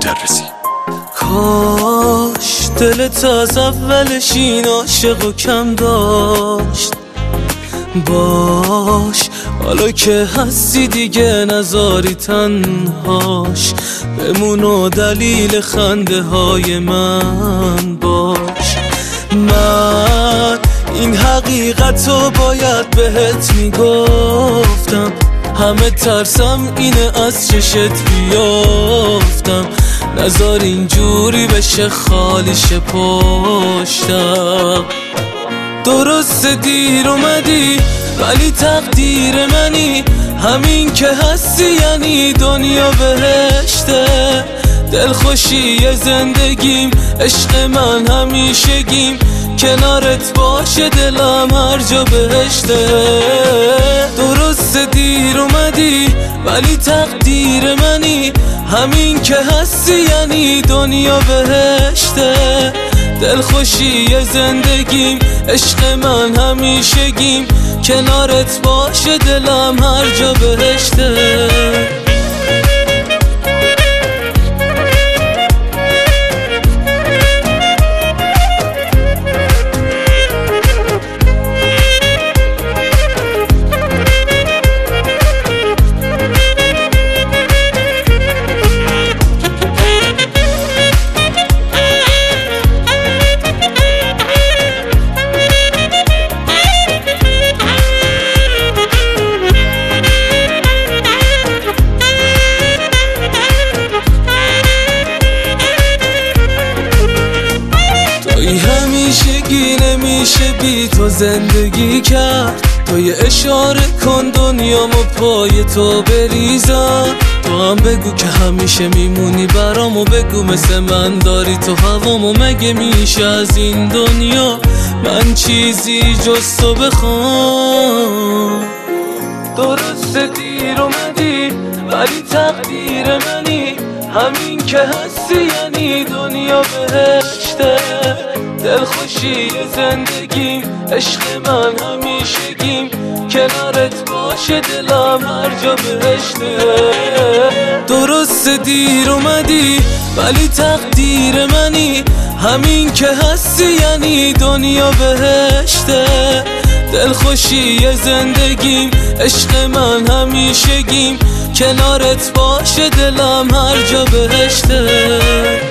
مجرسی. کاش دلت از اولش این عاشق و کم داشت، باش حالا که هستی دیگه نذاری تنهاش بمون و دلیل خنده های من باش. من این حقیقت رو باید بهت میگفتم، همه ترسم اینه از چشت بیافتم، نذار اینجوری بشه خالیش پشتم. درست دیر اومدی ولی تقدیر منی، همین که هستی یعنی دنیا بهشته. دلخوشی زندگیم عشق من همیشگیم، کنارت باشه دلم هر جا بهشته. درست دیر اومدی ولی تقدیر منی، همین که هستی یعنی دنیا بهشته. دلخوشی زندگیم عشق من همیشگیم، کنارت باشه دلم هر جا بهشته. همیشگی نمیشه بی تو زندگی کرد، تو یه اشاره کن دنیامو پای تو بریزم. تو هم بگو که همیشه میمونی برامو، بگو مثل من داری تو هوامو. مگه میشه از این دنیا من چیزی جز تو بخوام؟ درست دیر اومدی ولی تقدیر منی، همین که هستی یعنی دنیا بهشته. دلخوشی زندگیم عشق من همیشگیم، کنارت باشه دلم هر جا بهشته. درست دیر اومدی ولی تقدیر منی، همین که هستی یعنی دنیا بهشته. دلخوشی زندگیم عشق من همیشگیم، کنارت باشه دلم هر جا بهشته.